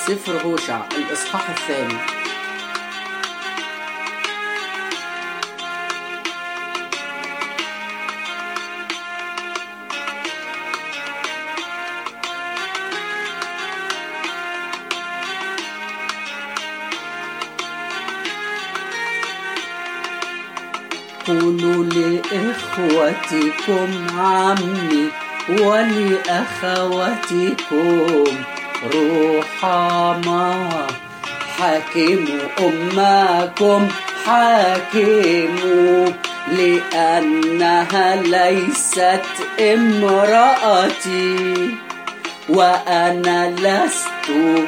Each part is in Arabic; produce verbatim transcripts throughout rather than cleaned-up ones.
سفر هوشع الإصحاح الثاني. قولوا لإخوتكم عمي ولأخواتكم رحما، حاكموا أمكم حاكموا، لأنها ليست امرأتي وأنا لست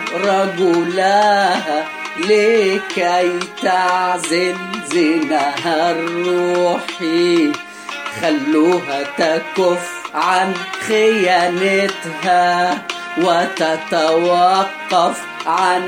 رجلها، لكي تعزل زناها الروحي. خلوها تكف عن خيانتها وتتوقف عن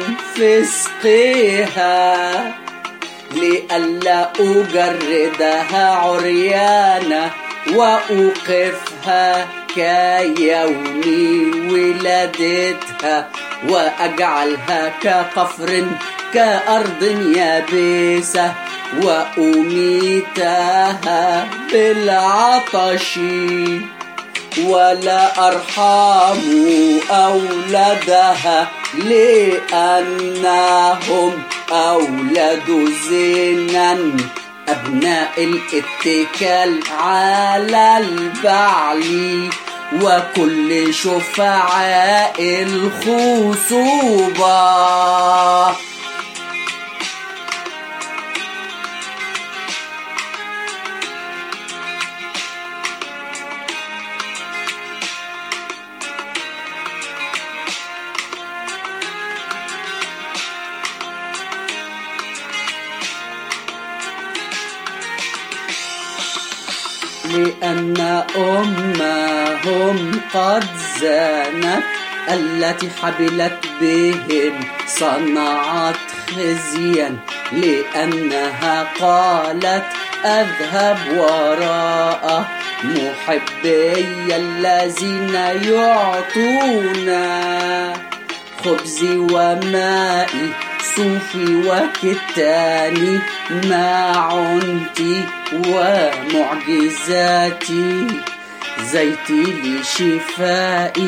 فسقها، لئلا أجردها عريانة وأوقفها كيوم ولادتها، وأجعلها كقفر كأرض يابسة، وأميتها بالعطش، ولا أرحم أولادها، لأنهم أولاد زنا، أبناء الاتكال على البعل، وكل شفعاء الخصوبة. لأن أمهم قد زانت، التي حبلت بهم صنعت خزيا، لأنها قالت أذهب وراء محبي الذين يعطونا خبزي ومائي، صوفي وكتاني، معونتي ومعجزاتي، زيتي لشفائي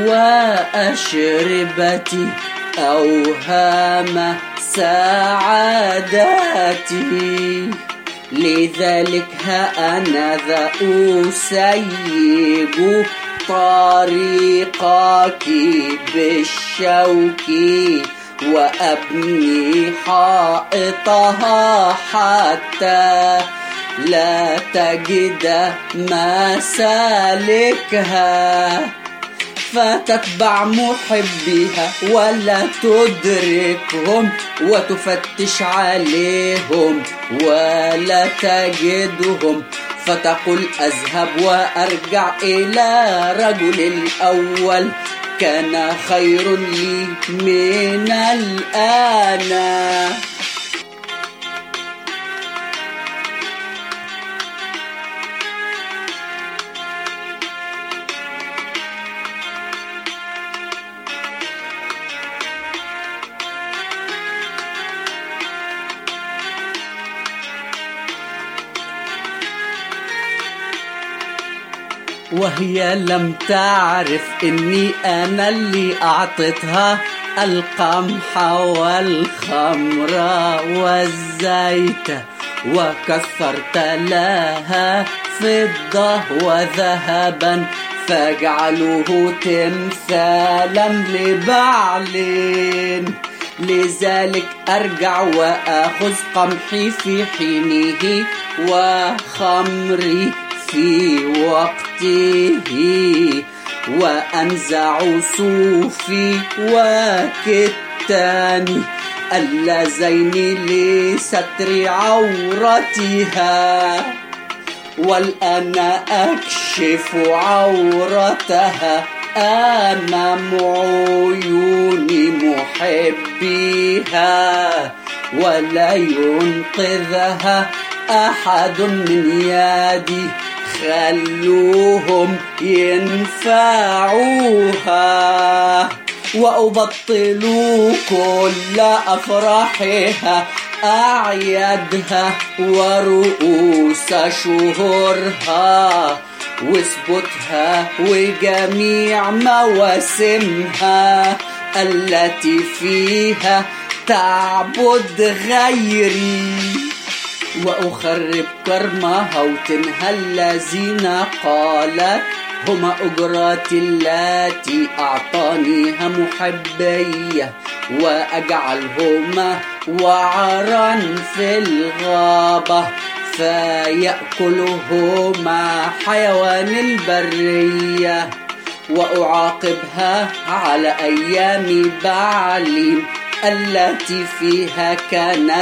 وأشربتي، أوهام سعادتي. لذلك ها أنا ذا أسيب طريقك بالشوك، وأبني حائطها حتى لا تجد مسالكها، فتتبع محبيها ولا تدركهم، وتفتش عليهم ولا تجدهم، فتقول أذهب وأرجع إلى رجل الأول، كان خير لي من الآن. وهي لم تعرف إني أنا اللي أعطيتها القمح والخمر والزيت، وكثرت لها فضة وذهبا، فاجعلوه تمثالا لبعل. لذلك أرجع وأخذ قمحي في حينه وخمري في وقته، وأنزع صوفي وكتاني اللذين لستر عورتها، والآن أكشف عورتها أمام عيون محبيها، ولا ينقذها أحد من يدي، خلوهم ينفعوها. وأبطل كل أفراحها، أعيادها ورؤوس شهورها، واثبتها وجميع مواسمها التي فيها تعبد غيري، وأخرب كرمها وتنهى الذين قالت هما أجراتي التي أعطانيها محبية، وأجعلهما وعرا في الغابة فيأكلهما حيوان البرية، وأعاقبها على أيام بعليم التي فيها كانت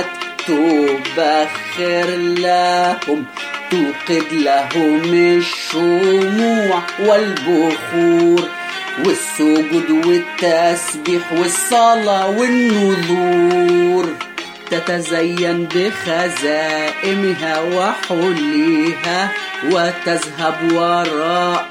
تبخر لهم، توقد لهم الشموع والبخور والسجود والتسبيح والصلاة والنذور، تتزين بخزائمها وحليها، وتذهب وراء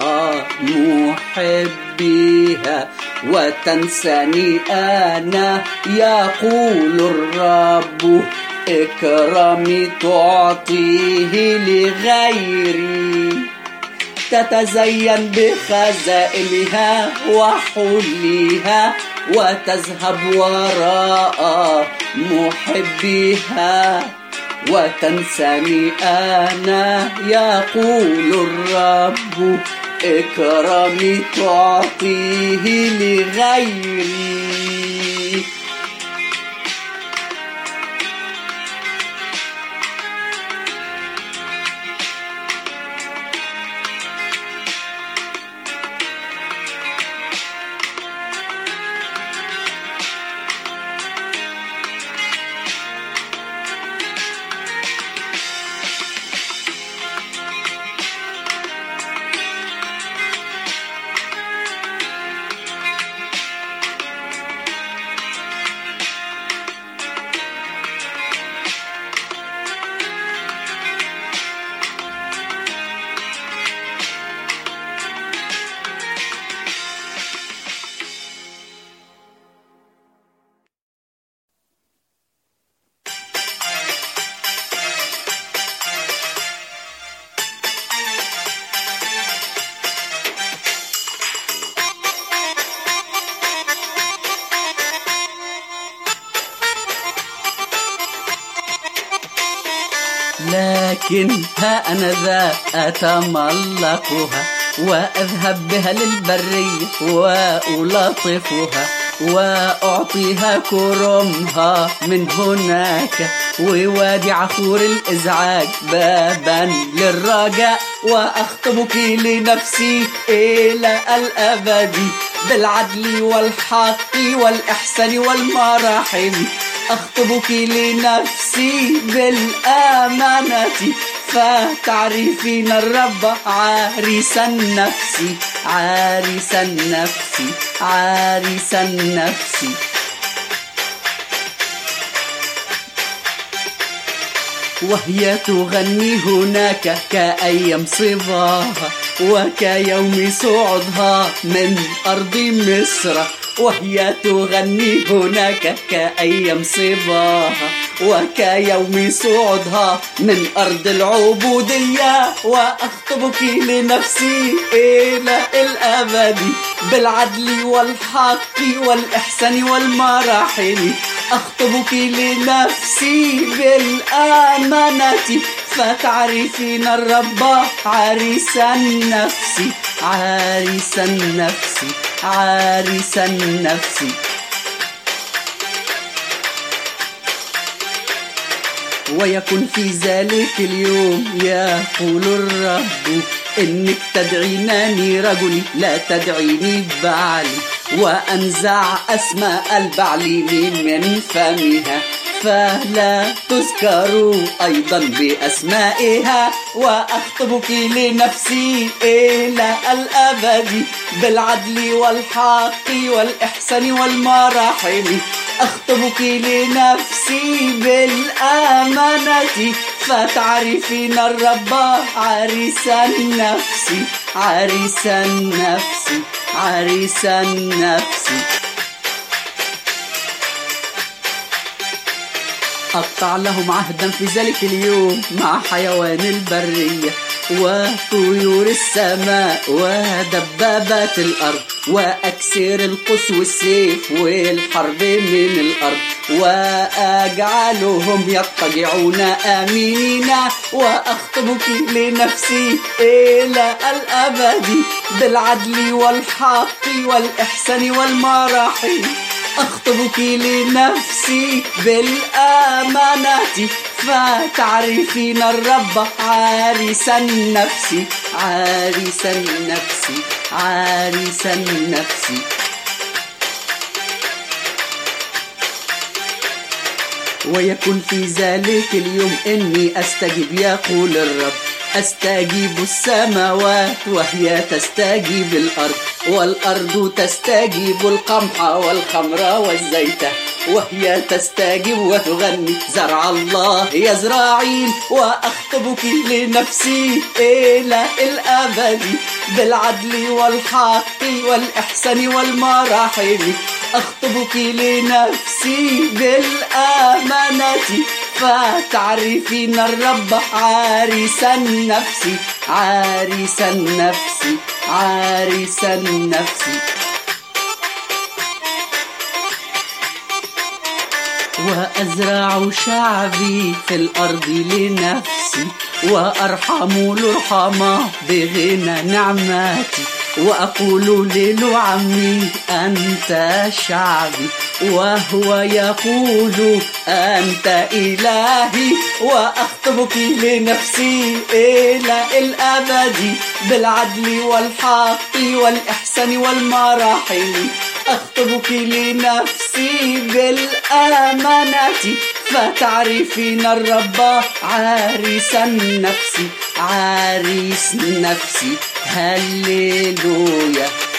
محبيها، وتنساني أنا يقول الرب، إكرامي تعطيه لغيري. تتزين بخزائمها وحليها، وتذهب وراء محبيها، وتنساني أنا يقول الرب، إكرامي تعطيه لغيري. لكن ها أنا ذا أتملقها، وأذهب بها للبرية وألطفها، وأعطيها كرمها من هناك، ووادي عخور الإزعاج بابا للرجاء، وأخطبك لنفسي إلى الأبد بالعدل والحق والإحسان والمراحم، أخطبك لنفسي بالأمانة، فتعرفين الرب عريس النفس، عريس النفس، عريس النفس. وهي تغني هناك كأيام صباها، وكيوم صعودها من أرض مصر، وهي تغني هناك كأيام صباها، وكيوم صعودها من أرض العبودية، وأخطبك لنفسي إلى الأبد بالعدل والحق والإحسان والمراحم، أخطبك لنفسي بالأمانة، فتعرفين الرب عريس النفس، عريس النفس، عريس النفس. ويكن في ذلك اليوم يقول الرب، إنك تدعينني رجلي لا تدعيني بعلي، وأنزع أسماء البعليم من فمها، فلا تذكروا أيضا بأسمائها، وأخطبك لنفسي إلى الأبد بالعدل والحق والإحسان والمراحم، أخطبك لنفسي بالأمانة، فتعرفين الرب عريس النفس، عريس النفس، عريس النفس. أقطع لهم عهدا في ذلك اليوم مع حيوان البرية وطيور السماء ودبابات الأرض، وأكسر القوس والسيف والحرب من الأرض، وأجعلهم يضطجعون آمنين، وأخطبك لنفسي إلى الأبد بالعدل والحق والإحسان والمراحم. أخطبك لنفسي بالأمانة فتعرفين الرب عريس النفس، عريس النفس، عريس النفس. ويكن في ذلك اليوم إني أستجيب يقول الرب، أستجيب السماوات وهي تستجيب الأرض، والأرض تستجيب القمح والخمر والزيت، وهي تستجيب وتغني زرع الله يزرعين. وأخطبك لنفسي إلى الأبد بالعدل والحق والإحسان والمراحم. أخطبك لنفسي بالأمانة فتعرفين الرب عريس النفس، عريس النفس، عريس النفس. وأزرع شعبي في الأرض لنفسي، وأرحم الرحمة بغنى نعماتي، وأقول للعمي أنت شعبي، وهو يقول أنت إلهي. وأخطبك لنفسي إلى الأبد بالعدل والحق والإحسان والمراحم. أخطبك لنفسي بالأمانة فتعرفين الرب عريس النفس، عريس نفسي. هللويا.